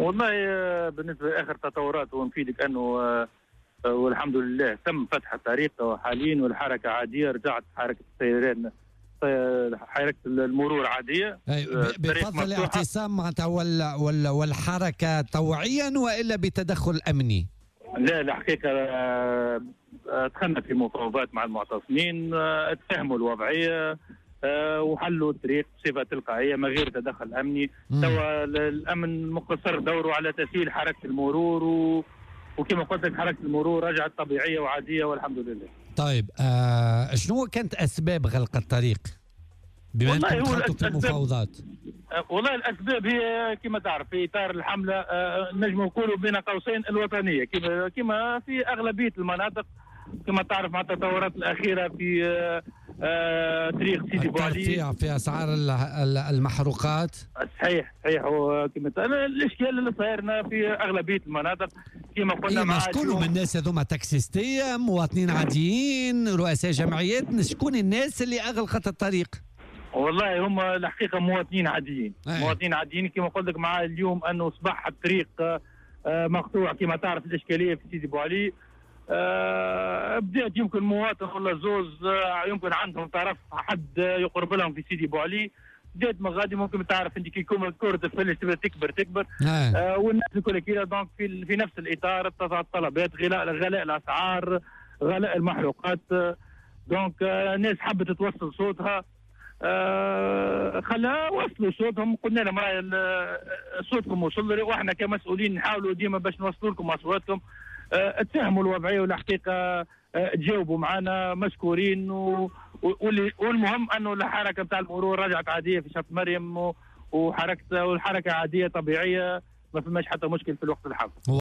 والله بالنسبه لاخر تطورات ونفيدك انه والحمد لله تم فتح الطريق حاليا والحركه عاديه، رجعت حركه السيران حركه المرور عاديه. بفضل اعتصام معناتها والحركه طوعيا والا بتدخل امني؟ لا الحقيقه دخلنا في مفاوضات مع المعتصمين، اتفهموا الوضعيه وحلوا الطريق بصفه تلقائيه من غير تدخل امني. توا الامن مقتصر دوره على تسهيل حركه المرور وكما قلت لك حركه المرور رجعت طبيعيه وعاديه والحمد لله. طيب شنو كانت اسباب غلق الطريق بما انكم دخلتوا في المفاوضات؟ والله الاسباب هي كما تعرف في اطار الحمله نجم نقولوا بين قوسين الوطنيه كما في اغلبيه المناطق، كما تعرف مع التطورات الاخيره في طريق سيدي بوعلي، الترفيع في اسعار المحروقات. صحيح وكما الاشكال اللي صايرنا في اغلبيه المناطق كما قلنا مع شكون من الناس هذوما؟ تاكسيستيه، مواطنين عاديين، رؤساء جمعيات؟ شكون الناس اللي اغلقت الطريق؟ والله هم الحقيقه مواطنين عاديين. مواطنين عاديين كما قلت لك مع اليوم انه اصبح الطريق مقطوع كما تعرف الاشكاليه في سيدي بوعلي. بدات يمكن مواطن ولا زوز يمكن عندهم طرف حد يقرب لهم في سيدي بوعلي، بدات من غادي ممكن تعرف انت كي يكون كره الفلس تبدا تكبر والناس الكل كذا. دونك في نفس الاطار الطلبات غلاء الاسعار، غلاء المحروقات. دونك الناس حبت توصل صوتها، خلاها وصلوا صوتهم. قلنا لهم صوتكم وصل لي، واحنا كمسؤولين نحاولوا ديما باش نوصلوا لكم اصواتكم. اتفهموا الوضعيه والحقيقه تجاوبوا معنا مشكورين والمهم انه الحركه نتاع المرور رجعت عاديه في شط مريم والحركه عاديه طبيعيه، ما فماش حتى مشكل في الوقت الحاضر.